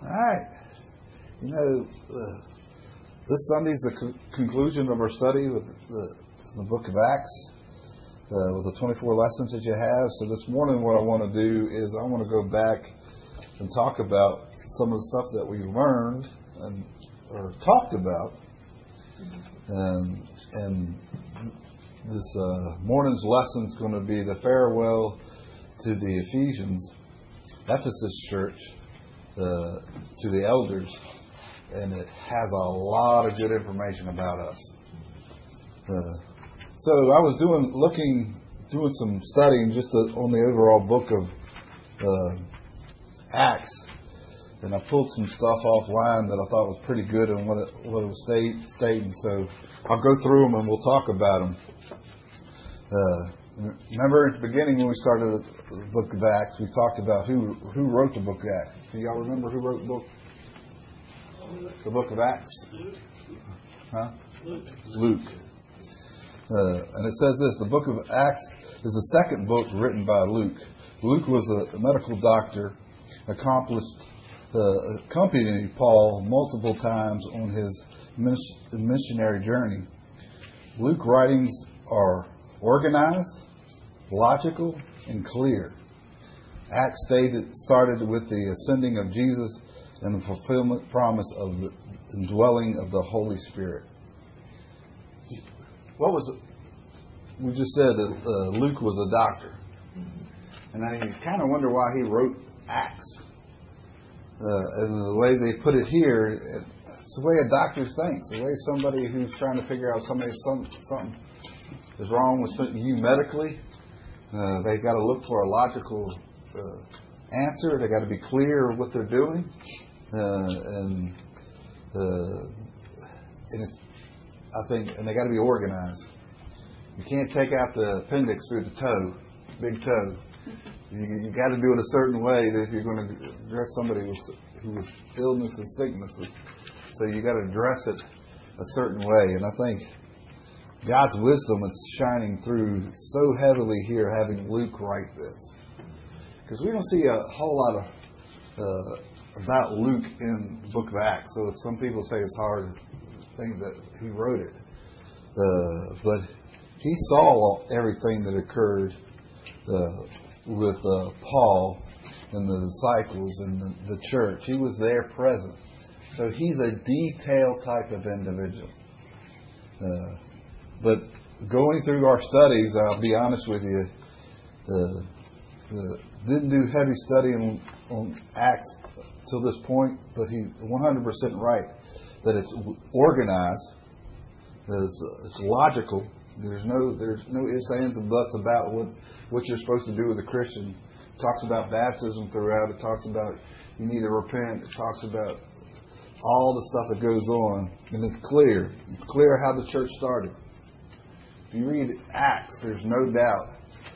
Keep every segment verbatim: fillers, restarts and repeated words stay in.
All right. You know, uh, this Sunday is the co- conclusion of our study with the, the book of Acts, uh, with the twenty-four lessons that you have. So this morning what I want to do is I want to go back and talk about some of the stuff that we learned and or talked about. And, and this uh, morning's lesson is going to be the farewell to the Ephesians, Ephesus church, uh, to the elders. And it has a lot of good information about us. Uh, so I was doing, looking, doing some studying just to, on the overall book of uh, Acts, and I pulled some stuff offline that I thought was pretty good and what it, what it was state, stating. So I'll go through them and we'll talk about them. Uh, remember at the beginning when we started the book of Acts, we talked about who who wrote the book of Acts. Do y'all remember who wrote the book? The book of Acts? Huh? Luke. Luke. Uh, and it says this, the book of Acts is the second book written by Luke. Luke was a medical doctor, accomplished, uh, accompanying Paul multiple times on his missionary journey. Luke's writings are organized, logical, and clear. Acts stated, started with the ascending of Jesus and the fulfillment promise of the indwelling of the Holy Spirit. What was it? We just said that uh, Luke was a doctor. And I kind of wonder why he wrote Acts. Uh, and the way they put it here, it's the way a doctor thinks. The way somebody who's trying to figure out somebody some, something is wrong with you medically, uh, they've got to look for a logical uh, answer. They've got to be clear of what they're doing. Uh, and uh, and it's, I think, and they got to be organized. You can't take out the appendix through the toe, big toe. You, you got to do it a certain way that if you're going to address somebody with, who has illness and sicknesses. So you got to address it a certain way. And I think God's wisdom is shining through so heavily here, having Luke write this, because we don't see a whole lot of uh, about Luke in the book of Acts. So some people say it's hard to think that he wrote it. Uh, but he saw everything that occurred uh, with uh, Paul and the disciples and the, the church. He was there present. So he's a detailed type of individual. Uh, but going through our studies, I'll be honest with you, uh, uh, didn't do heavy study on, on Acts till this point, but he's one hundred percent right that it's organized, it's, it's logical. There's no there's no ifs, ands, and buts about what, what you're supposed to do as a Christian. It talks about baptism throughout. It talks about you need to repent. It talks about all the stuff that goes on, and it's clear. It's clear how the church started. If you read Acts, there's no doubt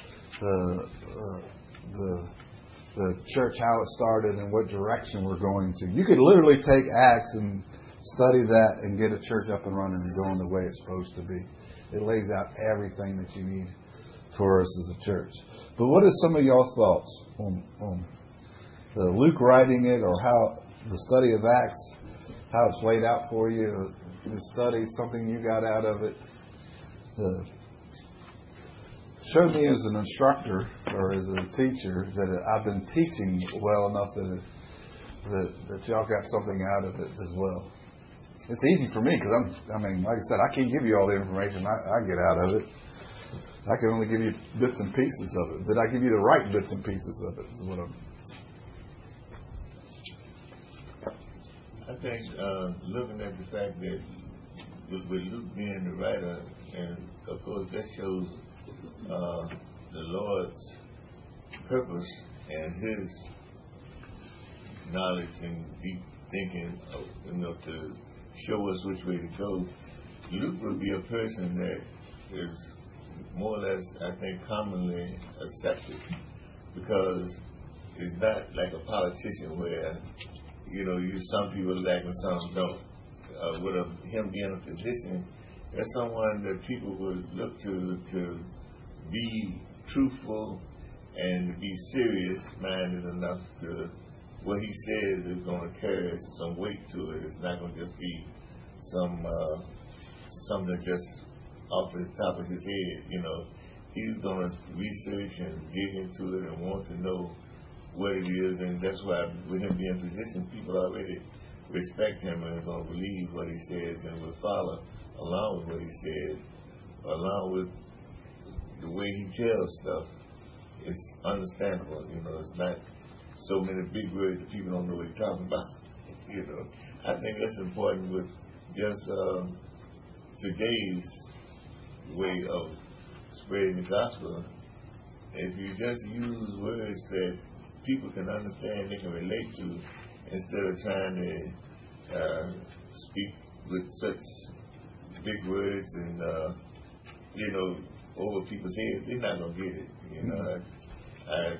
the uh, the the church, how it started and what direction we're going to. You could literally take Acts and study that and get a church up and running and going the way it's supposed to be. It lays out everything that you need for us as a church. But what are some of y'all's thoughts on, on uh, Luke writing it, or how the study of Acts, how it's laid out for you, the study, something you got out of it? Uh, show me as an instructor or as a teacher that I've been teaching well enough that it, that, that y'all got something out of it as well. It's easy for me because I'm, I mean, like I said, I can't give you all the information I, I get out of it. I can only give you bits and pieces of it. Did I give you the right bits and pieces of it? Is what I'm. I think uh, looking at the fact that with, with Luke being the writer, and of course that shows uh, the Lord's purpose and His knowledge and deep thinking, of, you know, to show us which way to go. Luke would be a person that is more or less, I think, commonly accepted, because it's not like a politician where, you know, you some people like and some don't. Uh, with a, him being a physician, that's someone that people would look to to be truthful and to be serious-minded enough to what he says is going to carry some weight to it. It's not going to just be some uh, something just off the top of his head. You know, he's going to research and dig into it and want to know what it is, and that's why with him being in position, people already respect him and are going to believe what he says and will follow along with what he says, along with the way he tells stuff. It's understandable, you know. It's not so many big words that people don't know what he's talking about. You know, I think that's important with just um, today's way of spreading the gospel. If you just use words that people can understand, they can relate to, instead of trying to uh, speak with such big words and uh, you know, over people's heads, they're not gonna get it. You know, I, I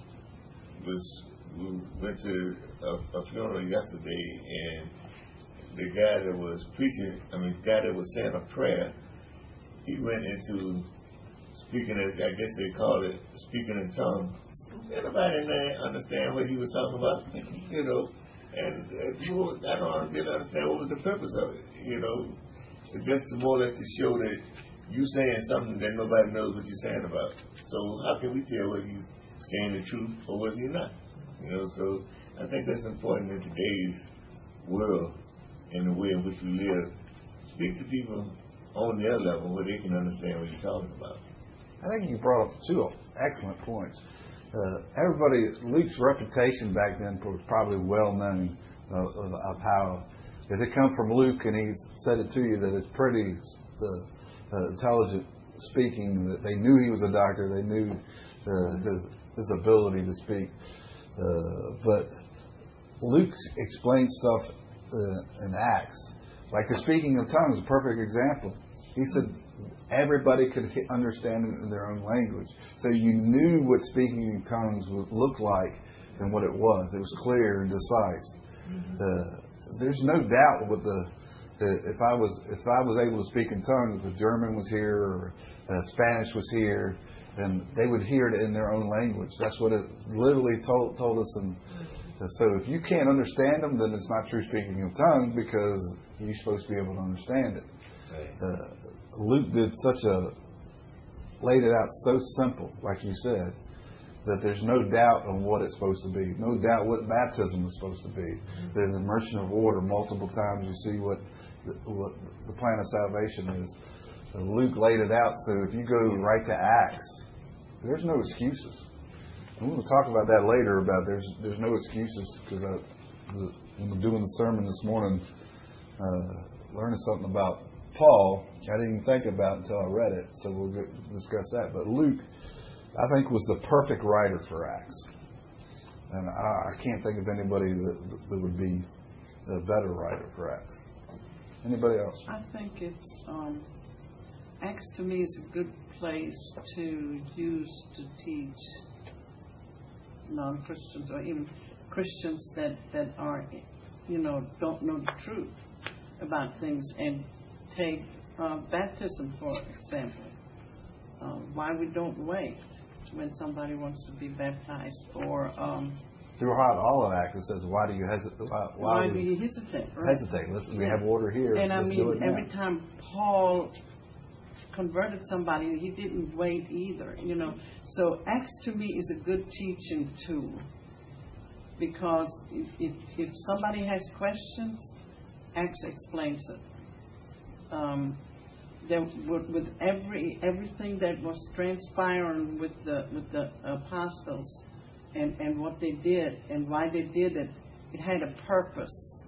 was we went to a, a funeral yesterday, and the guy that was preaching, I mean, the guy that was saying a prayer, he went into speaking, as I guess they call it, speaking in tongues. Anybody in there understand what he was talking about? You know, and uh, I don't really understand what was the purpose of it. You know, just more or less to show that you saying something that nobody knows what you're saying about. So how can we tell whether he's saying the truth or whether you're not? You know, so I think that's important in today's world and the way in which we live. Speak to people on their level where they can understand what you're talking about. I think you brought up two excellent points. Uh, everybody, Luke's reputation back then was probably well known uh, of, of how, if it comes from Luke and he's said it to you, that it's pretty uh, uh, intelligent speaking, that they knew he was a doctor, they knew uh, his, his ability to speak. Uh, but Luke explains stuff uh, in Acts. Like the speaking of tongues is a perfect example. He said everybody could understand it in their own language. So you knew what speaking in tongues would look like and what it was. It was clear and concise. Mm-hmm. Uh, there's no doubt with the uh, if I was if I was able to speak in tongues, if German was here or uh, Spanish was here, then they would hear it in their own language. That's what it literally told told us. And uh, so if you can't understand them, then it's not true speaking in tongues, because you're supposed to be able to understand it. Right. Uh, Luke did such a, laid it out so simple, like you said, that there's no doubt on what it's supposed to be. No doubt what baptism is supposed to be. Mm-hmm. There's immersion of water multiple times. You see what the, what the plan of salvation is. Uh, Luke laid it out, so if you go right to Acts, there's no excuses. I'm going to talk about that later, about there's there's no excuses, because I, the, when I'm doing the sermon this morning, uh, learning something about Paul, I didn't even think about it until I read it, so we'll get, discuss that. But Luke, I think, was the perfect writer for Acts. And I, I can't think of anybody that, that would be a better writer for Acts. Anybody else? I think it's, um, Acts to me is a good place to use to teach non-Christians, or even Christians that, that are, you know, don't know the truth about things. And take uh, baptism, for example. Uh, why we don't wait when somebody wants to be baptized, or um, throughout all of Acts it says, "Why do you hesitate? Why, why, why do you hesitate? Right? Hesitate. Listen, we have water here. And I Let's mean, do it now." Every time Paul converted somebody, he didn't wait either. You know, so Acts to me is a good teaching tool, because if if, if somebody has questions, Acts explains it. Um, there, with, with every everything that was transpiring with the with the apostles and, and what they did and why they did it, it had a purpose.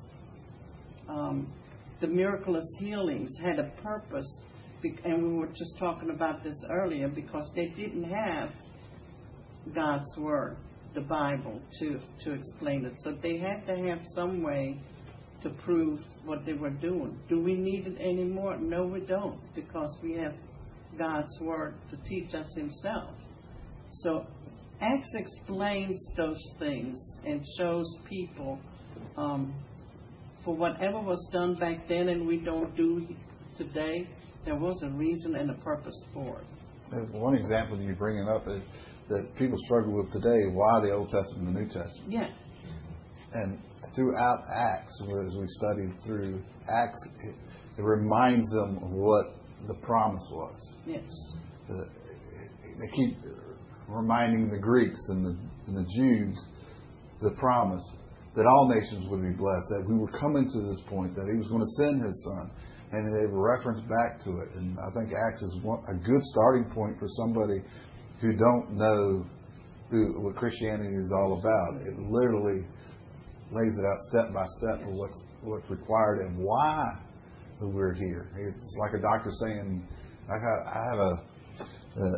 Um, the miraculous healings had a purpose, and we were just talking about this earlier, because they didn't have God's Word, the Bible, to to explain it. So they had to have some way to prove what they were doing. Do we need it anymore? No, we don't, because we have God's Word to teach us Himself. So Acts explains those things and shows people, um, for whatever was done back then and we don't do today, there was a reason and a purpose for it. One example that you're bringing up is that people struggle with today: why the Old Testament and the New Testament? Yeah. and throughout Acts, as we study through Acts, it, it reminds them of what the promise was. Yes. Uh, they keep reminding the Greeks and the, and the Jews the promise that all nations would be blessed, that we were coming to this point, that He was going to send His Son. And they reference back to it. And I think Acts is one, a good starting point for somebody who don't know who, what Christianity is all about. It literally lays it out step by step of what's, what's required and why we're here. It's like a doctor saying, I have, I have a, a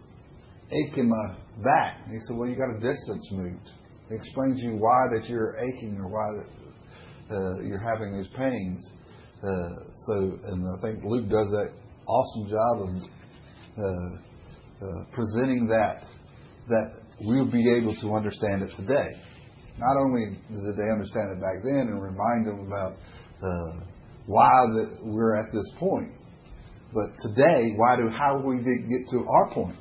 ache in my back. And he said, well, you got a distance moved. It explains to you why that you're aching or why that, uh, you're having those pains. Uh, so, and I think Luke does that awesome job of uh, uh, presenting that, that we'll be able to understand it today. Not only did they understand it back then and remind them about uh, why that we're at this point, but today, why do how we did get to our point?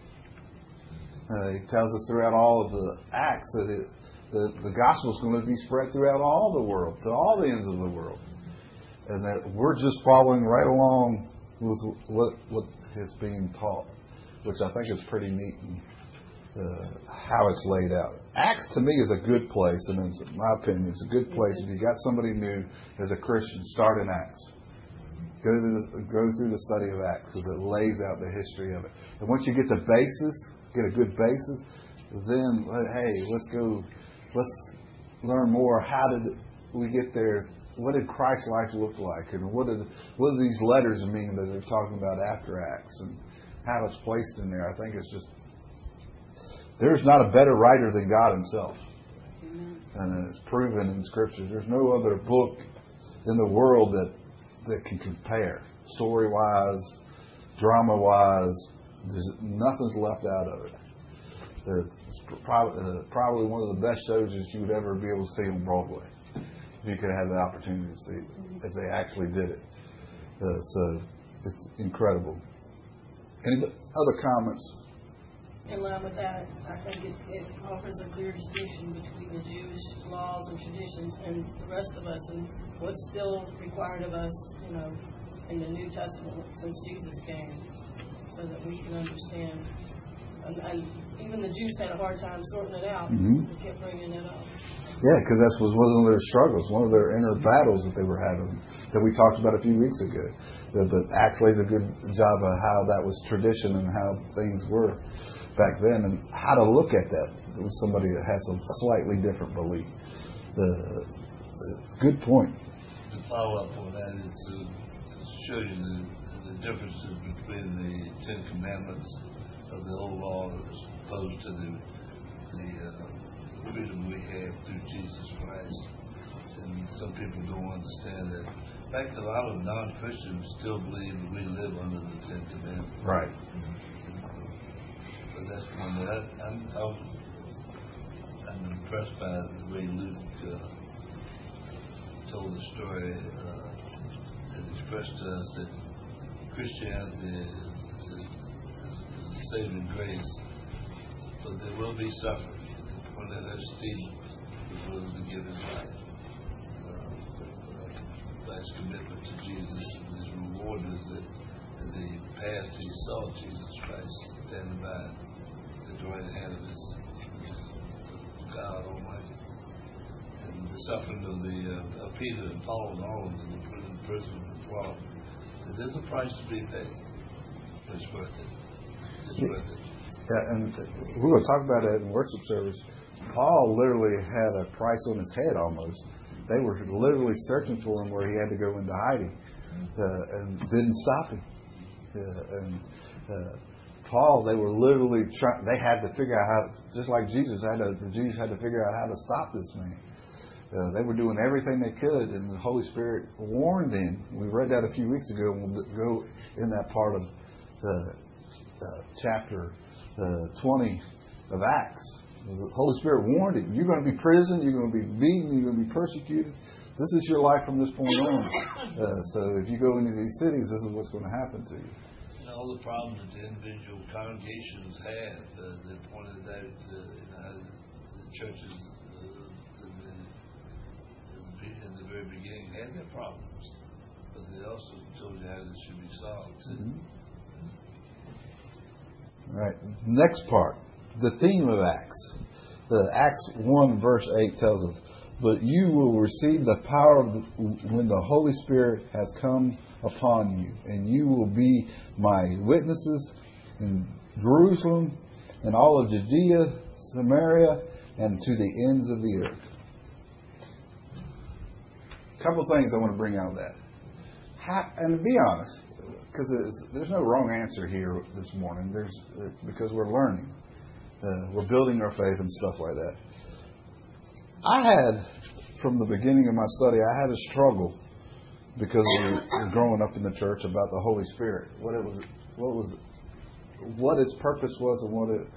Uh, he tells us throughout all of the Acts that it, the the gospel is going to be spread throughout all the world, to all the ends of the world, and that we're just following right along with what what is being taught, which I think is pretty neat. And, Uh, how it's laid out. Acts to me is a good place, and in my opinion, it's a good place if you got somebody new as a Christian. Start in Acts. Go through the, go through the study of Acts because it lays out the history of it. And once you get the basis, get a good basis, then hey, let's go. Let's learn more. How did we get there? What did Christ's life look like? And what did what do these letters mean that they're talking about after Acts and how it's placed in there? I think it's just. There's not a better writer than God Himself. And it's proven in Scripture. There's no other book in the world that, that can compare. Story-wise, drama-wise, there's nothing's left out of it. It's probably, uh, probably one of the best shows that you would ever be able to see on Broadway. If you could have the opportunity to see it, if they actually did it. Uh, so it's incredible. Any other comments? In line with that, I think it, it offers a clear distinction between the Jewish laws and traditions and the rest of us, and what's still required of us, you know, in the New Testament since Jesus came, so that we can understand. And, and even the Jews had a hard time sorting it out. Mm-hmm. They kept bringing it up. Yeah, because that was one of their struggles, one of their inner battles that they were having that we talked about a few weeks ago. But actually, it's a good job of how that was tradition and how things were back then, and how to look at that with somebody that has a slightly different belief. The, the good point. To follow up on that is to show you the, the differences between the Ten Commandments of the old law as opposed to the, the uh, freedom we have through Jesus Christ. And some people don't understand that. In fact, a lot of non-Christians still believe that we live under the Ten Commandments. Right. But that's one that I, I'm, I'm, I'm impressed by the way Luke uh, told the story uh, and expressed to us that Christianity is, is, is a saving grace, but there will be suffering. One of those Stephen was willing to give his life uh, by his commitment to Jesus, and his reward is that as he passed, he saw Jesus Christ standing by the right hand of his God Almighty. And the suffering of the uh, of Peter and Paul and all of them were put in prison and flogged. There's a price to be paid. But it's worth it. It's yeah. worth it. Yeah, and we're going to talk about it in worship service. Paul literally had a price on his head almost. They were literally searching for him where he had to go into hiding, uh, and didn't stop him. Uh, and uh, Paul, they were literally trying. They had to figure out how, just like Jesus had to. The Jews had to figure out how to stop this man. Uh, they were doing everything they could, and the Holy Spirit warned them. We read that a few weeks ago, and we'll go in that part of the uh, chapter uh, twenty of Acts. The Holy Spirit warned him: "You're going to be imprisoned. You're going to be beaten. You're going to be persecuted. This is your life from this point on. Uh, so if you go into these cities, this is what's going to happen to you." All the problems that the individual congregations have, uh, they pointed out uh, you know, how the churches, uh, the, very beginning had their problems, but they also told you how they should be solved too. Mm-hmm. All right. Next part, the theme of Acts. The Acts one verse eight tells us, "But you will receive the power of the, when the Holy Spirit has come upon you, and you will be my witnesses in Jerusalem and all of Judea, Samaria, and to the ends of the earth." A couple of things I want to bring out of that. How, and to be honest, because there's no wrong answer here this morning. There's because we're learning, uh, we're building our faith and stuff like that. I had, from the beginning of my study, I had a struggle because we were growing up in the church about the Holy Spirit, what it was, what was, what its purpose was, and what it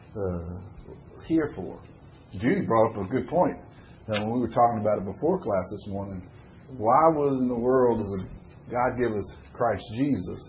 uh, here for. Judy brought up a good point. And when we were talking about it before class this morning, why would in the world would God give us Christ Jesus?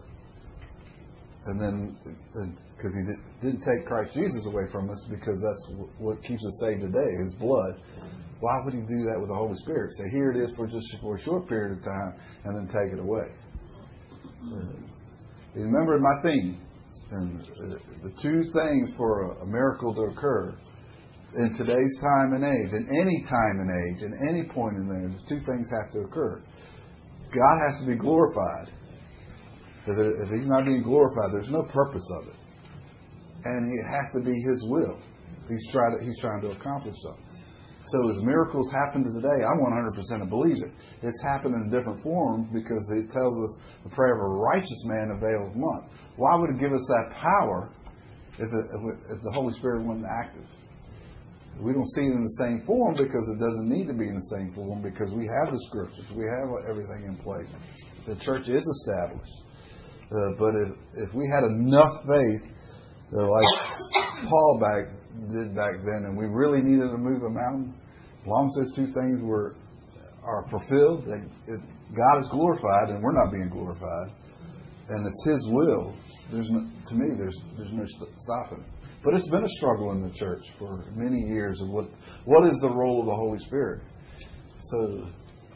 And then, because He did, didn't take Christ Jesus away from us, because that's what keeps us saved today, His blood. Why would He do that with the Holy Spirit? Say, here it is for just for a short period of time, and then take it away. Uh, remember my theme. And uh, the two things for a, a miracle to occur in today's time and age, in any time and age, in any point in there, the two things have to occur. God has to be glorified. Because if He's not being glorified, there's no purpose of it. And it has to be His will. He's trying to, he's trying to accomplish something. So as miracles happen today, I one hundred percent believe it. It's happened in different forms because it tells us the prayer of a righteous man availeth much. Why would it give us that power if, it, if the Holy Spirit wasn't active? We don't see it in the same form because it doesn't need to be in the same form, because we have the Scriptures. We have everything in place. The church is established. Uh, but if, if we had enough faith, uh, like Paul back did back then, and we really needed to move a mountain, as long as those two things were are fulfilled, that it, God is glorified and we're not being glorified, and it's His will. There's no, to me, there's there's no stopping it. But it's been a struggle in the church for many years of what what is the role of the Holy Spirit. So,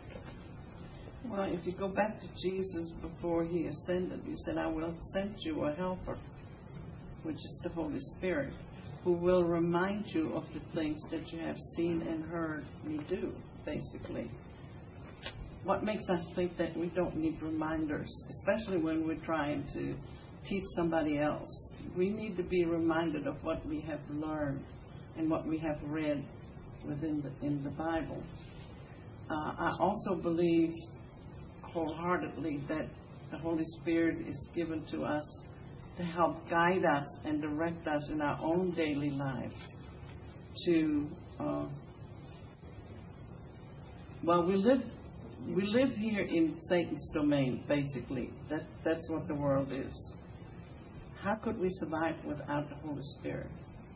well, if you go back to Jesus before He ascended, He said, "I will send you a helper, which is the Holy Spirit, who will remind you of the things that you have seen and heard me do," basically. What makes us think that we don't need reminders, especially when we're trying to teach somebody else? We need to be reminded of what we have learned and what we have read within the, in the Bible. Uh, I also believe wholeheartedly that the Holy Spirit is given to us to help guide us and direct us in our own daily life to, uh, well, we live we live here in Satan's domain, basically. That that's what the world is. How could we survive without the Holy Spirit?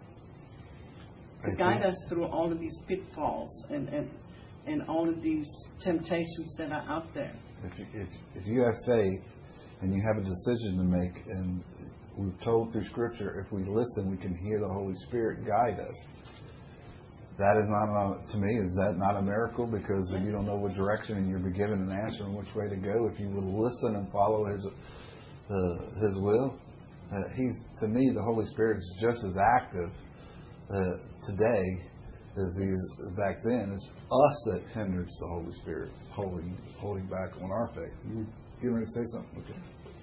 To guide us through all of these pitfalls and, and, and all of these temptations that are out there. If you, if, if you have faith and you have a decision to make, and we're told through Scripture, if we listen, we can hear the Holy Spirit guide us. That is not, a, to me, is that not a miracle? Because if you don't know what direction and you're given an answer and which way to go, if you will listen and follow His uh, His will, uh, He's, to me, the Holy Spirit is just as active uh, today as He is back then. It's us that hinders the Holy Spirit, holding holding back on our faith. You getting ready to say something? Okay.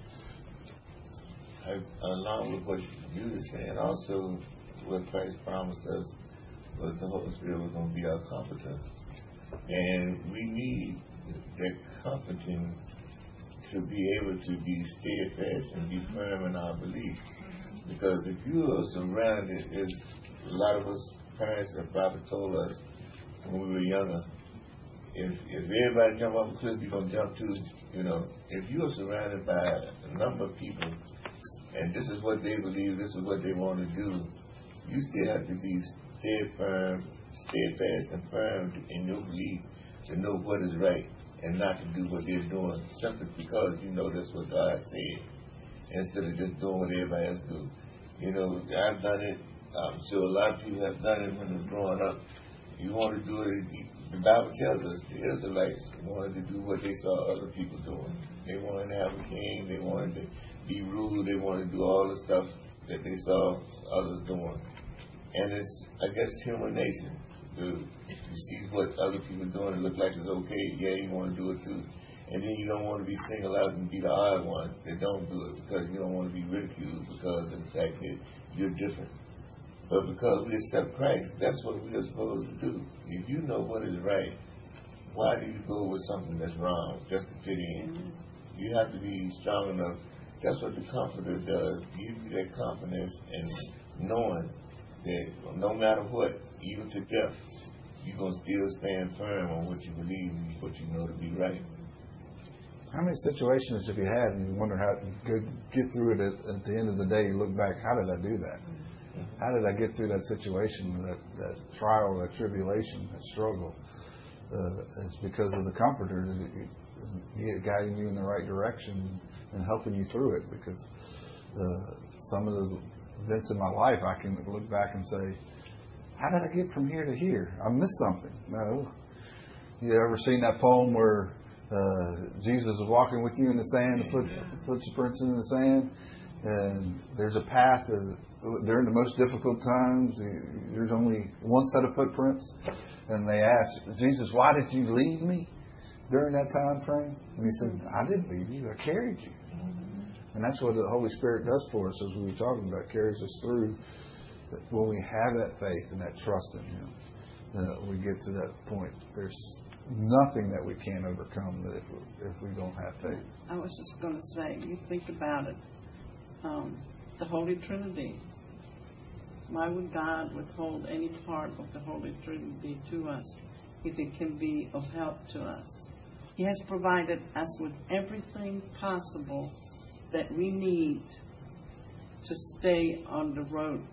I, along with what you were saying, also what Christ promised us was the Holy Spirit was going to be our comforter. And we need that comforting to be able to be steadfast and be firm in our belief. Because if you are surrounded, as a lot of us parents have probably told us when we were younger, if if everybody jump off a cliff, you're going to jump too. You know, if you are surrounded by a number of people, and this is what they believe, this is what they want to do, you still have to be stead firm, steadfast and firm in your belief to know what is right and not to do what they're doing simply because you know that's what God said, instead of just doing what everybody else do. You know, I've done it. I'm sure a lot of people have done it when they're growing up. You want to do it, the Bible tells us the Israelites wanted to do what they saw other people doing. They wanted to have a king. They wanted to be ruled. They wanted to do all the stuff that they saw others doing. And it's, I guess, human nature. To, you see what other people are doing and look like it's okay. Yeah, you want to do it too. And then you don't want to be singled out and be the odd one that don't do it because you don't want to be ridiculed because of the fact that you're different. But because we accept Christ, that's what we are supposed to do. If you know what is right, why do you go with something that's wrong just to fit in? You have to be strong enough. That's what the Comforter does. Give you that confidence and knowing that no matter what, even to death, you're going to still stand firm on what you believe and what you know to be right. How many situations have you had and you wonder how to get through it at, at the end of the day? You look back, how did I do that? How did I get through that situation, that, that trial, that tribulation, that struggle? Uh, it's because of the Comforter that guiding you in the right direction and helping you through it. Because uh, some of those events in my life, I can look back and say, how did I get from here to here? I missed something. No. You ever seen that poem where uh, Jesus is walking with you in the sand, the foot, footprints in the sand, and there's a path that, during the most difficult times, there's only one set of footprints, and they ask Jesus, why did you leave me during that time frame? And he said, I didn't leave you, I carried you. And that's what the Holy Spirit does for us, as we were talking about, carries us through. When we have that faith and that trust in Him, uh, we get to that point. There's nothing that we can't overcome that if we, if we don't have faith. I was just going to say, you think about it, um, the Holy Trinity. Why would God withhold any part of the Holy Trinity to us if it can be of help to us? He has provided us with everything possible that we need to stay on the road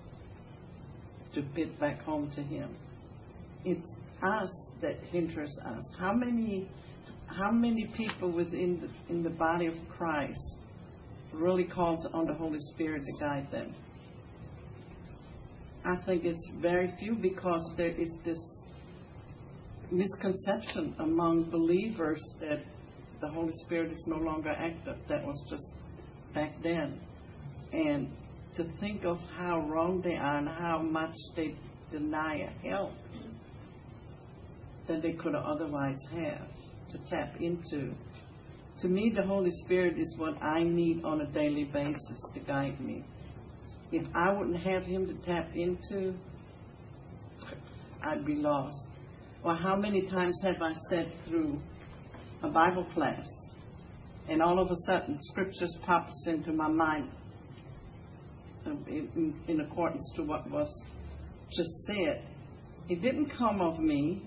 to get back home to Him. It's us that hinders us. How many, how many people within the, in the body of Christ really calls on the Holy Spirit to guide them? I think it's very few, because there is this misconception among believers that the Holy Spirit is no longer active. That was just back then. And to think of how wrong they are and how much they deny help that they could otherwise have to tap into. To me, the Holy Spirit is what I need on a daily basis to guide me. If I wouldn't have Him to tap into, I'd be lost. Or how many times have I sat through a Bible class and all of a sudden scriptures pops into my mind in, in accordance to what was just said. It didn't come of me.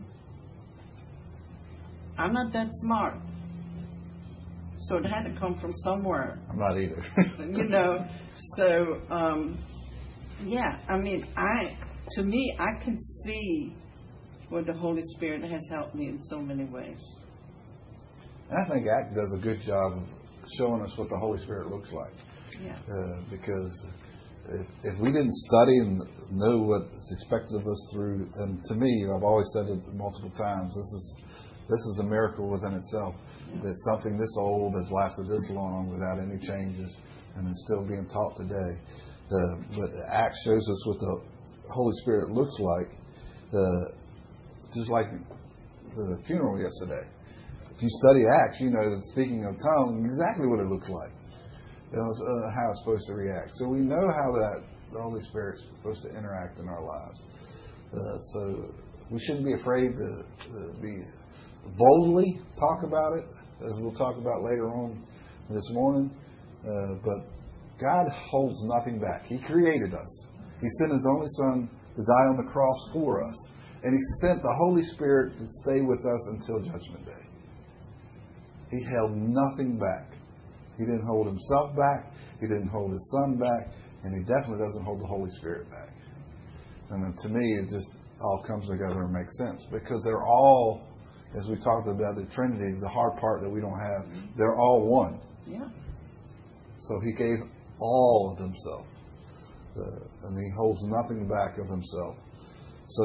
I'm not that smart. So it had to come from somewhere. I'm not either. You know, so, um, yeah, I mean, I, to me, I can see where the Holy Spirit has helped me in so many ways. And I think A C T does a good job of showing us what the Holy Spirit looks like. Yeah. Uh, because if, if we didn't study and know what's expected of us through, and to me, I've always said it multiple times, this is this is a miracle within itself. Yeah. That something this old has lasted this long without any changes and is still being taught today. Uh, but Acts shows us what the Holy Spirit looks like, uh, just like the funeral yesterday. If you study Acts, you know that speaking of tongues, exactly what it looks like. You know, uh, how it's supposed to react. So we know how that the Holy Spirit's supposed to interact in our lives. Uh, so we shouldn't be afraid to, to be boldly talk about it, as we'll talk about later on this morning. Uh, but God holds nothing back. He created us. He sent His only Son to die on the cross for us. And He sent the Holy Spirit to stay with us until Judgment Day. He held nothing back. He didn't hold Himself back. He didn't hold His Son back. And He definitely doesn't hold the Holy Spirit back. And to me, it just all comes together and makes sense. Because they're all, as we talked about the Trinity, the hard part that we don't have, they're all one. Yeah. So He gave all of Himself. Uh, and He holds nothing back of Himself. So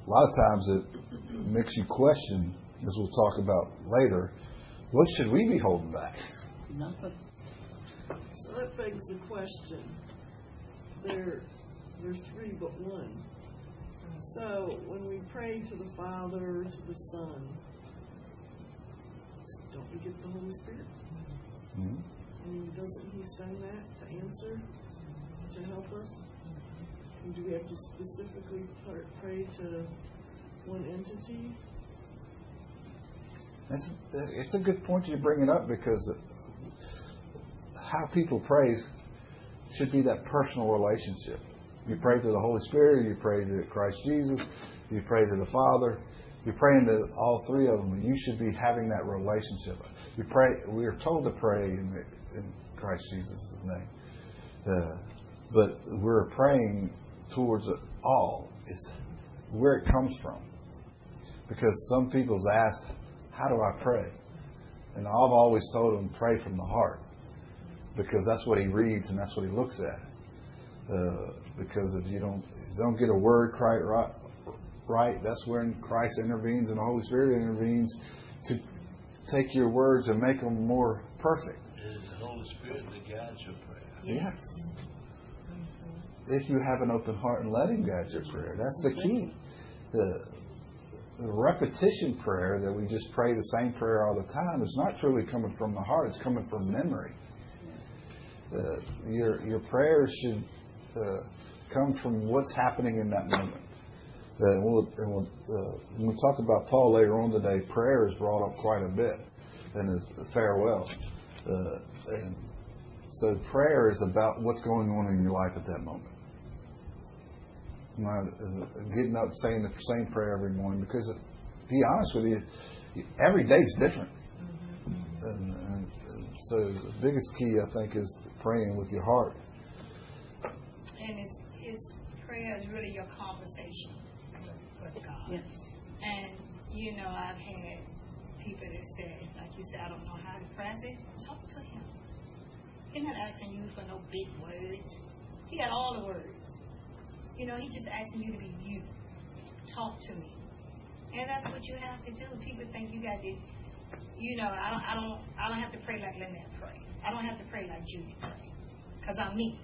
a lot of times it makes you question, as we'll talk about later, what should we be holding back? Nothing. So that begs the question. There, there's three but one. So when we pray to the Father, to the Son, don't we get the Holy Spirit? Mm-hmm. I mean, doesn't He send that to answer, to help us? And do we have to specifically pray to one entity? That's, it's a good point you bring it up, because how people pray should be that personal relationship. You pray to the Holy Spirit, you pray to Christ Jesus, you pray to the Father, you're praying to all three of them, and you should be having that relationship. You pray. We are told to pray in, the, in Christ Jesus' name, uh, but we're praying towards it all. It's where it comes from, because some people's ask, "How do I pray?" And I've always told them, pray from the heart, because that's what He reads and that's what He looks at. Uh, because if you don't if you don't get a word right, right, right, that's when Christ intervenes and the Holy Spirit intervenes to take your words and make them more perfect. It is the Holy Spirit that guides your prayer. Yes. If you have an open heart and let Him guide your prayer, that's the key. The, the repetition prayer that we just pray the same prayer all the time is not truly coming from the heart; it's coming from memory. Uh, your your prayers should uh, come from what's happening in that moment. Uh, and we'll, and we'll, uh, when we talk about Paul later on today, prayer is brought up quite a bit in his farewell. Uh, and so prayer is about what's going on in your life at that moment. Not uh, getting up saying the same prayer every morning, because, to be honest with you, every day is different. And, and, and so the biggest key, I think, is praying with your heart. And it's, it's prayer is really your conversation with, with God. Yes. And, you know, I've had people that say, like you said, I don't know how to pray. I say, talk to Him. He's not asking you for no big words. He got all the words. You know, He's just asking you to be you. Talk to me. And that's what you have to do. People think you got to, you know, I don't, I don't, I don't have to pray like Lynette pray. I don't have to pray like Judy pray, because I'm me.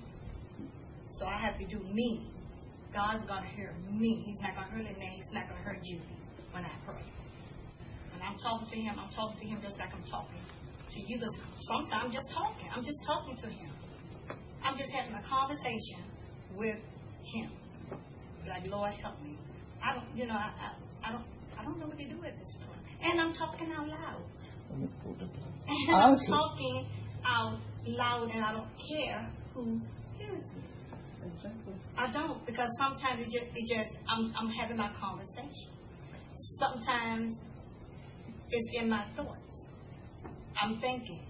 So I have to do me. God's going to hear me. He's not going to hear Lynette. He's not going to hear Judy when I pray. When I'm talking to Him, I'm talking to Him just like I'm talking to you. But sometimes I'm just talking. I'm just talking to Him. I'm just having a conversation with Him. Like, Lord, help me. I don't, you know, I, I, I don't, I don't know what to do at this point. And I'm talking out loud. And I'm Honestly. talking out loud, and I don't care who hears me. Exactly. I don't, because sometimes it just, it just I'm, I'm having my conversation. Sometimes it's in my thoughts. I'm thinking.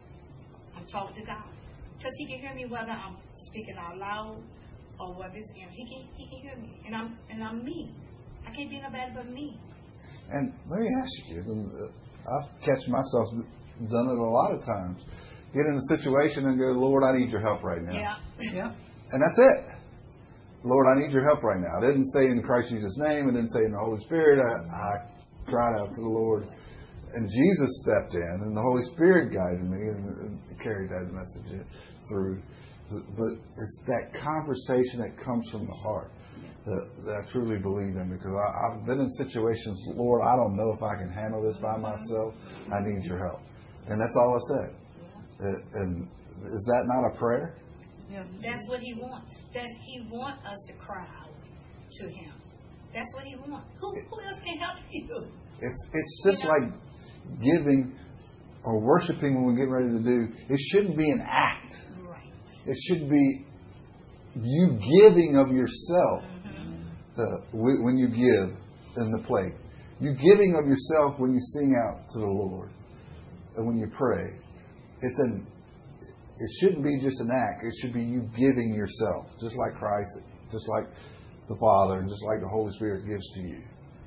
I'm talking to God, because He can hear me whether I'm speaking out loud or whether it's in. He can, He can hear me, and I'm, and I'm me. I can't be nobody but me. And let me ask you, and, uh, I've catch myself done it a lot of times. Get in a situation and go, Lord, I need your help right now. Yeah. Yeah. And that's it. Lord, I need your help right now. I didn't say in Christ Jesus' name. I didn't say in the Holy Spirit. I, I cried out to the Lord. And Jesus stepped in, and the Holy Spirit guided me and, and carried that message through. But it's that conversation that comes from the heart that, that I truly believe in, because I, I've been in situations, Lord, I don't know if I can handle this by myself. I need your help. And that's all I said. Uh, and is that not a prayer? Yeah. That's what He wants. That He wants us to cry out to Him. That's what He wants. Who, who else can help you? It's it's just You know? like giving or worshiping when we're getting ready to do. It shouldn't be an act. Right. It should be you giving of yourself Mm-hmm. uh, wh- when you give in the plate. You giving of yourself when you sing out to the Lord and when you pray. It's an It shouldn't be just an act. It should be you giving yourself, just like Christ, just like the Father, and just like the Holy Spirit gives to you.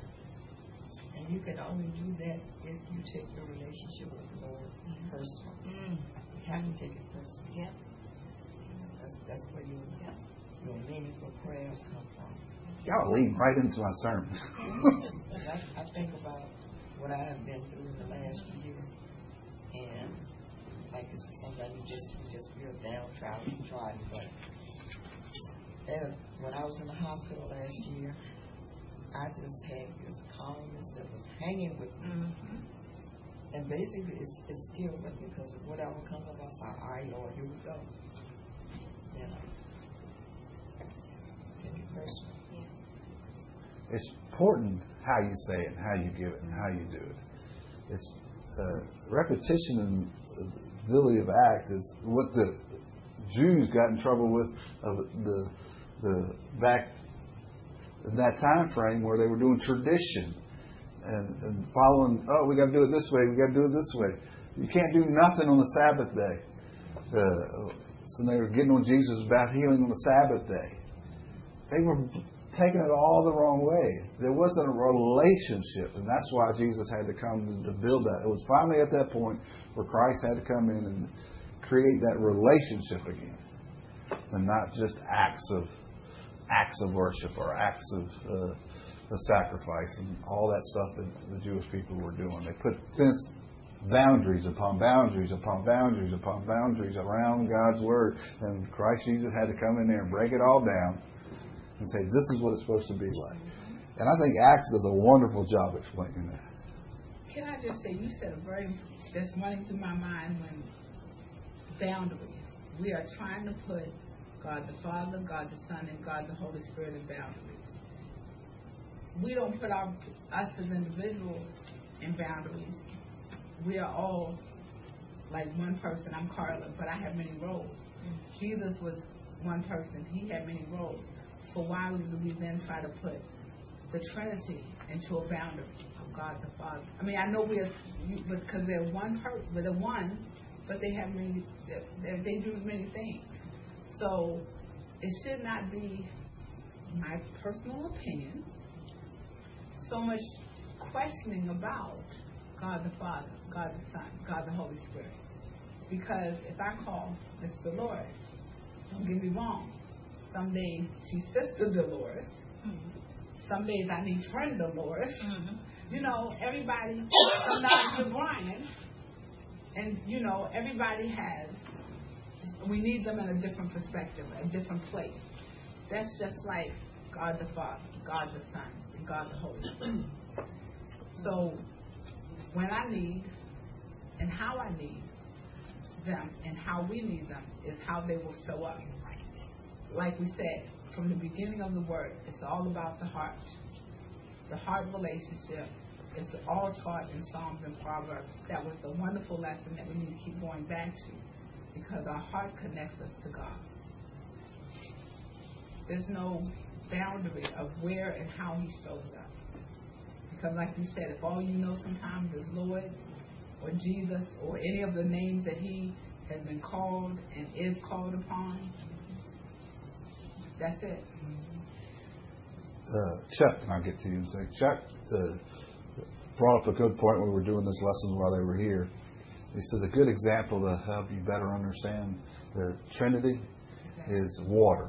And you can only do that if you take your relationship with the Lord personal. Mm. You have to take it personal. Yep. That's, that's where your, Yep. your meaningful prayers come from. Y'all lead right into my sermon. I, I think about what I have been through in the last year, and like this is something you just you just feel downtrodden, trodden. But and when I was in the hospital last year, I just had this calmness that was hanging with me. Mm-hmm. And basically, it's, it's still with me because whatever comes up, I say, all right, Lord, here we go. You know. Can you personal? It's important how you say it and how you give it and how you do it. It's uh, repetition and ability of act is what the Jews got in trouble with uh, the the back in that time frame where they were doing tradition and, and following. Oh, we got to do it this way. We got to do it this way. You can't do nothing on the Sabbath day. Uh, so they were getting on Jesus about healing on the Sabbath day. They were taking it all the wrong way. There wasn't a relationship, and that's why Jesus had to come to build that. It was finally at that point where Christ had to come in and create that relationship again, and not just acts of acts of worship or acts of uh, the sacrifice and all that stuff that the Jewish people were doing. They put fence boundaries upon boundaries upon boundaries upon boundaries around God's Word, and Christ Jesus had to come in there and break it all down and say, this is what it's supposed to be like. And I think Acts does a wonderful job explaining that. Can I just say, you said a very, that's running through my mind when boundaries. We are trying to put God the Father, God the Son, and God the Holy Spirit in boundaries. We don't put our, us as individuals in boundaries. We are all like one person. I'm Carla, but I have many roles. Mm-hmm. Jesus was one person. He had many roles. So why would we then try to put the Trinity into a boundary of God the Father? I mean, I know we're, because they're one person, they're one, but they have many, they, they do many things. So it should not be, my personal opinion, so much questioning about God the Father, God the Son, God the Holy Spirit. Because if I call Mister Dolores, don't get me wrong, some days she's Sister Dolores. Mm-hmm. Some days I need Friend Dolores. Mm-hmm. You know, everybody, sometimes you're Brian. And, you know, everybody has, we need them in a different perspective, a different place. That's just like God the Father, God the Son, and God the Holy Spirit. So, when I need and how I need them and how we need them is how they will show up. Like we said, from the beginning of the word, it's all about the heart. The heart relationship is all taught in Psalms and Proverbs. That was a wonderful lesson that we need to keep going back to, because our heart connects us to God. There's no boundary of where and how He shows up. Because like you said, if all you know sometimes is Lord or Jesus or any of the names that He has been called and is called upon, that's it. Uh, Chuck, and I'll get to you in a second. Chuck uh, brought up a good point when we were doing this lesson while they were here. He says a good example to help you better understand the Trinity is water.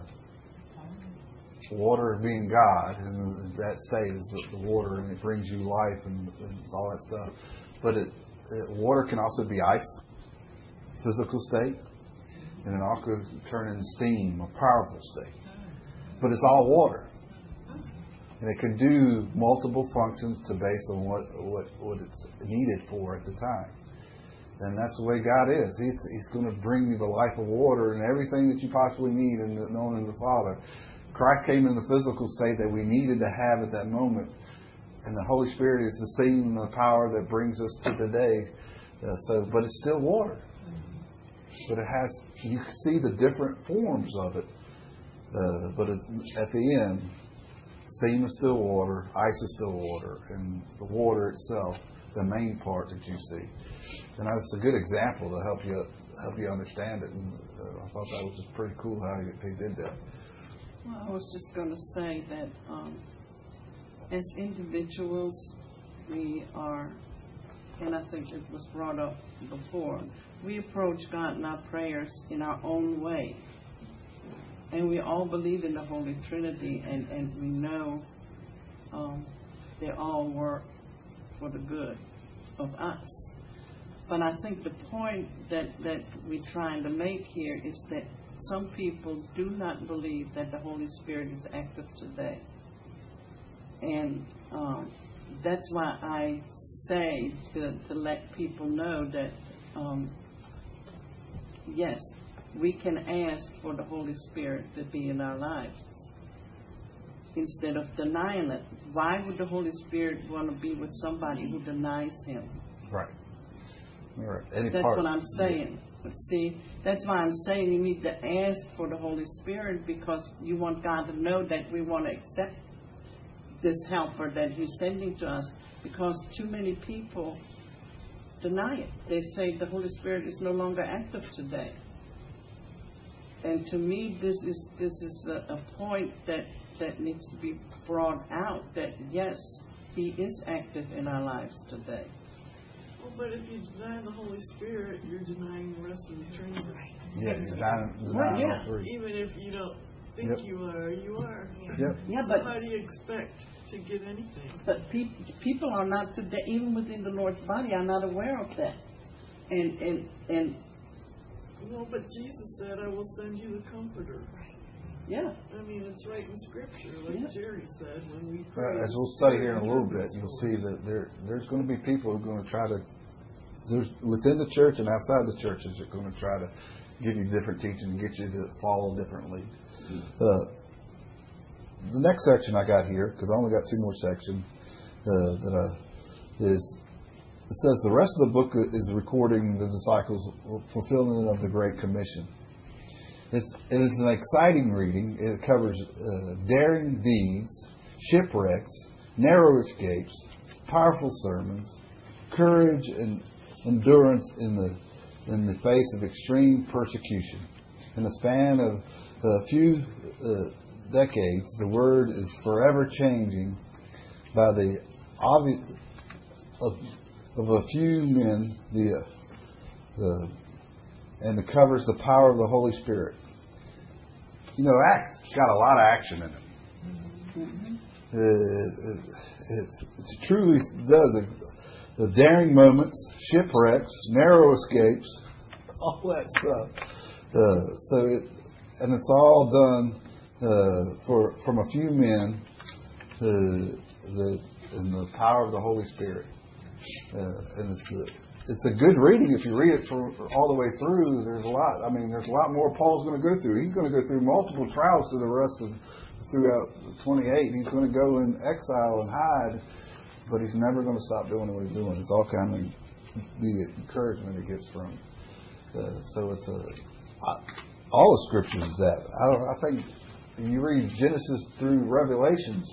Water being God, and that state is the water, and it brings you life and, and all that stuff. But it, it, water can also be ice, physical state, and it also can turn into steam, a powerful state. But it's all water. And it can do multiple functions to based on what, what, what it's needed for at the time. And that's the way God is. He's, he's going to bring you the life of water and everything that you possibly need in the, known as the Father. Christ came in the physical state that we needed to have at that moment. And the Holy Spirit is the steam and the power that brings us to today. Uh, so, but it's still water. But it has, you can see the different forms of it. Uh, but it, at the end, steam is still water, ice is still water, and the water itself, the main part that you see. And that's a good example to help you help you understand it. And uh, I thought that was just pretty cool how they did that. Well, I was just going to say that um, as individuals, we are, and I think it was brought up before, we approach God in our prayers in our own way. and we all believe in the Holy Trinity, and, and we know um, they all work for the good of us. But I think the point that, that we're trying to make here is that some people do not believe that the Holy Spirit is active today. And um, that's why I say to, to let people know that, um, yes, we can ask for the Holy Spirit to be in our lives instead of denying it. Why would the Holy Spirit want to be with somebody who denies Him? Right. Right. Any That's part. what I'm saying. But see, that's why I'm saying you need to ask for the Holy Spirit, because you want God to know that we want to accept this helper that He's sending to us, because too many people deny it. They say the Holy Spirit is no longer active today. And to me, this is this is a, a point that, that needs to be brought out, that yes, He is active in our lives today. Well, but if you deny the Holy Spirit, you're denying the rest of the Trinity. Yeah, you're denying, denying Right, yeah. all three. Even if you don't think Yep. you are, you are. Yep. Yeah, but How do you expect to get anything? But pe- people are not today, even within the Lord's body, are not aware of that. And and and No, but Jesus said, I will send you the Comforter. yeah, I mean, it's right in Scripture, like Yeah. Jerry said, when we pray. Uh, as we'll study here in a little bit, you'll see that there there's going to be people who are going to try to, there's, within the church and outside the churches, are going to try to give you different teaching and get you to follow a different lead. Uh, the next section I got here, because I only got two more sections, uh, that I, is, it says the rest of the book is recording the disciples' fulfillment of the Great Commission. It's, it is an exciting reading. It covers uh, daring deeds, shipwrecks, narrow escapes, powerful sermons, courage and endurance in the in the face of extreme persecution. In the span of a few uh, decades, the Word is forever changing by the obvious of, of a few men. The uh, the and it covers the power of the Holy Spirit. You know, Acts got a lot of action in it. Mm-hmm. It, it, it, it truly does. The, the daring moments, shipwrecks, narrow escapes, all that stuff. Uh, so, it, and it's all done uh, for from a few men, uh, the in the power of the Holy Spirit. Uh, and it's the It's a good reading if you read it for all the way through. There's a lot. I mean, there's a lot more Paul's going to go through. He's going to go through multiple trials through the rest of throughout twenty-eight. He's going to go in exile and hide, but he's never going to stop doing what he's doing. It's all kind of the encouragement he gets from. Uh, so it's a I, all the scriptures is that. I don't. I think when you read Genesis through Revelations,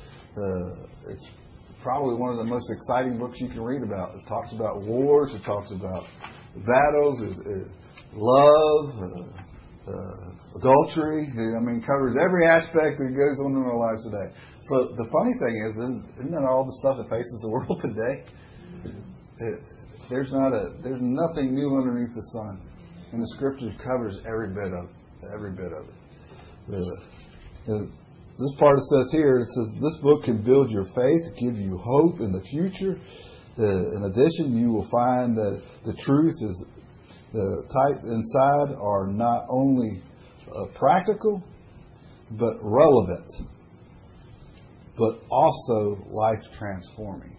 uh, it's probably one of the most exciting books you can read about. It talks about wars. It talks about battles, it, it, love, uh, uh, adultery. I mean, covers every aspect that goes on in our lives today. So the funny thing is, isn't that all the stuff that faces the world today? It, there's not a, there's nothing new underneath the sun, and the Scripture covers every bit of, every bit of it. Uh, uh, This part it says here, it says, this book can build your faith, give you hope in the future. Uh, in addition, you will find that the truth is uh, tight inside are not only uh, practical, but relevant, but also life transforming.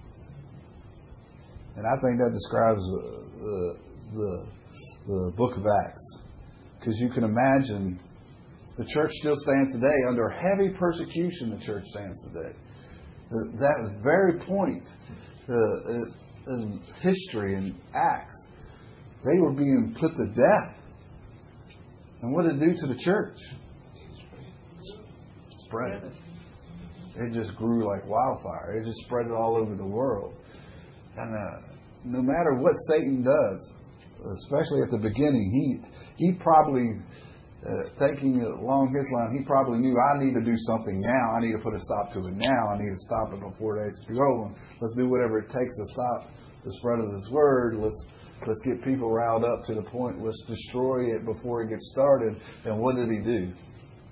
And I think that describes uh, the, the, the book of Acts. Because you can imagine the church still stands today under heavy persecution. The church stands today. That very point uh, in history in Acts, they were being put to death. And what did it do to the church? Spread it. It just grew like wildfire. It just spread it all over the world. And uh, no matter what Satan does, especially at the beginning, he he probably. Uh, thinking along his line, he probably knew I need to do something now. I need to put a stop to it now. I need to stop it before it gets going. Let's do whatever it takes to stop the spread of this word. Let's let's get people riled up to the point. Let's destroy it before it gets started. And what did he do?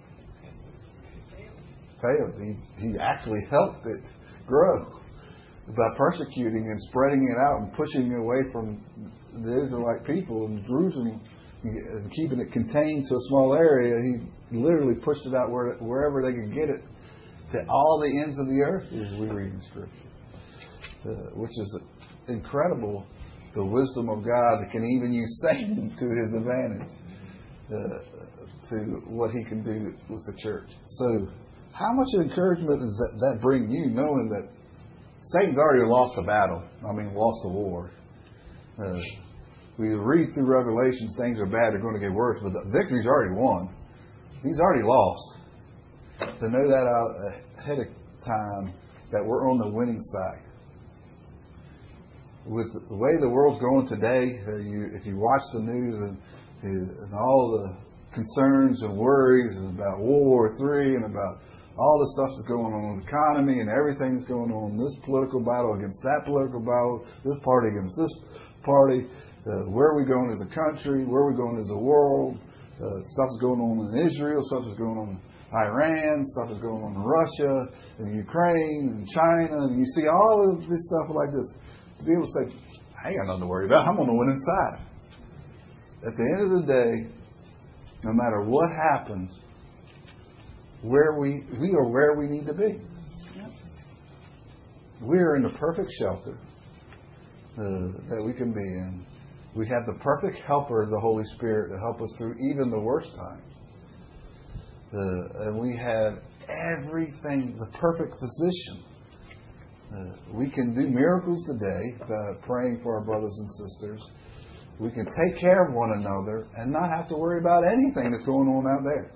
failed. He, he actually helped it grow by persecuting and spreading it out and pushing it away from the Israelite people in Jerusalem and keeping it contained to a small area. He literally pushed it out where, wherever they could get it to all the ends of the earth, as we read in Scripture, uh, which is incredible, the wisdom of God that can even use Satan to his advantage, uh, to what he can do with the church. So how much encouragement does that, that bring you, knowing that Satan's already lost the battle? I mean, lost the war. Uh, we read through Revelations, things are bad, they're going to get worse, but the victory's already won. He's already lost. To know that out ahead of time, that we're on the winning side. With the way the world's going today, uh, you, if you watch the news and, and all the concerns and worries about World War Three and about all the stuff that's going on in the economy and everything that's going on, this political battle against that political battle, this party against this party, uh, where are we going as a country, where are we going as a world, uh, stuff's going on in Israel, stuff is going on in Iran, stuff is going on in Russia, and Ukraine, and China, and you see all of this stuff like this. To be able to say, I ain't got nothing to worry about, I'm on the winning side. At the end of the day, no matter what happens, where we we are where we need to be. Yep. We are in the perfect shelter uh, that we can be in. We have the perfect helper, the Holy Spirit, to help us through even the worst times. Uh, and we have everything, the perfect physician. Uh, we can do miracles today by praying for our brothers and sisters. We can take care of one another and not have to worry about anything that's going on out there.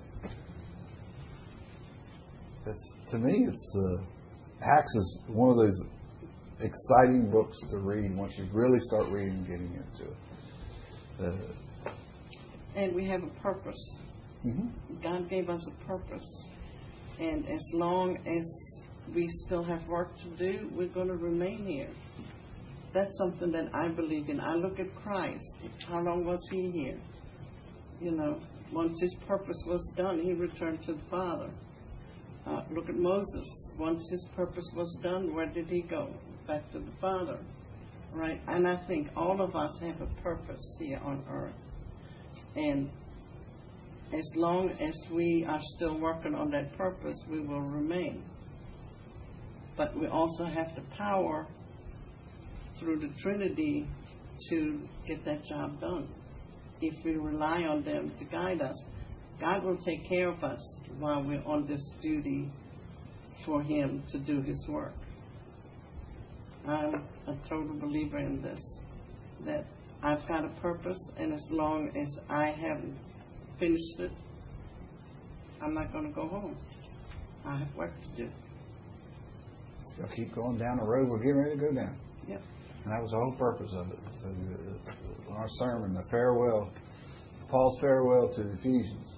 It's, to me, it's uh, Acts is one of those exciting books to read once you really start reading and getting into it. Uh, and we have a purpose. Mm-hmm. God gave us a purpose. And as long as we still have work to do, we're going to remain here. That's something that I believe in. I look at Christ. How long was he here? You know, once his purpose was done, he returned to the Father. Uh, look at Moses. Once his purpose was done, where did he go? Back to the Father. Right? And I think all of us have a purpose here on earth. And as long as we are still working on that purpose, we will remain. But we also have the power through the Trinity to get that job done. If we rely on them to guide us, God will take care of us while we're on this duty for him to do his work. I'm a total believer in this, that I've got a purpose, and as long as I haven't finished it, I'm not going to go home. I have work to do. They'll keep going down the road we're getting ready to go down. Yep. And that was the whole purpose of it. So uh, our sermon, the farewell, Paul's farewell to the Ephesians,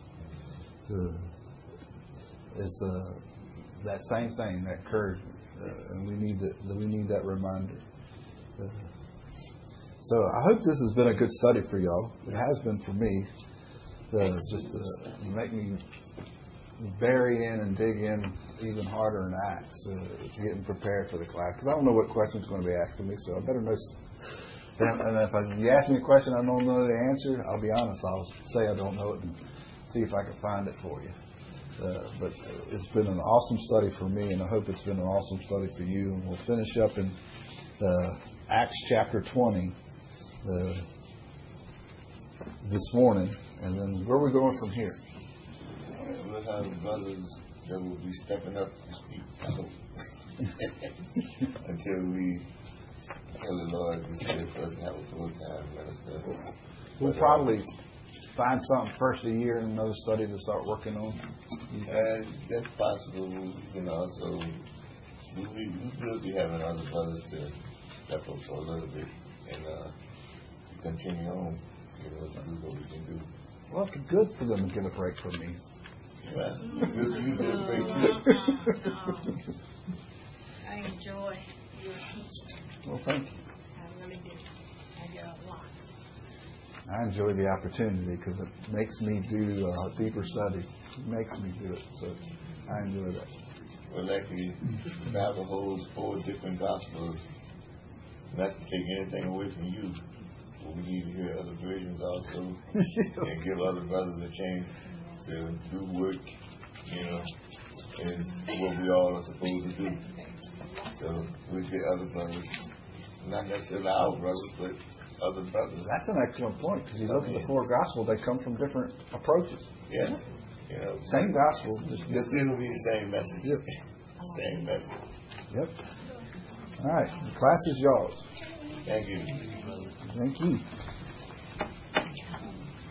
uh, is uh, that same thing, that encouragement, uh, and we need that. We need that reminder. Uh, so I hope this has been a good study for y'all. It has been for me. Uh, just to make me bury in and dig in even harder in Acts, uh, getting prepared for the class. Because I don't know what question's going to be asking me, so I better know. And, and if I, you ask me a question I don't know the answer, I'll be honest. I'll say I don't know it and see if I can find it for you. Uh, but it's been an awesome study for me, and I hope it's been an awesome study for you. And we'll finish up in uh, Acts chapter twenty uh, this morning. And then where are we going from here? We'll have brothers that will be stepping up to speak out until we tell the Lord this year for us to have a full time minister. We'll but, probably uh, find something first of the year and another study to start working on. And that's possible. We can also, we, we, we will be having other brothers to step up for a little bit and uh, continue on, you know, to do what we can do. Well, it's good for them to get a break from me. Well, you get a break No, too. no, no. I enjoy your teaching. Well, thank you. I really do. I get a lot. I enjoy the opportunity because it makes me do a deeper study. It makes me do it, so I enjoy that. Well, actually, the Bible holds four different gospels. Not to take anything away from you, but we need to hear other versions also, and give other brothers a chance to do work, you know, is what we all are supposed to do. So we get other brothers, not necessarily our brothers, but other brothers. That's an excellent point, because you look at the four gospels, they come from different approaches. Yes. You know, Same gospel, just it's different. still be the same message. Yep. Same message. Yep. All right, the class is yours. Thank you. Thank you.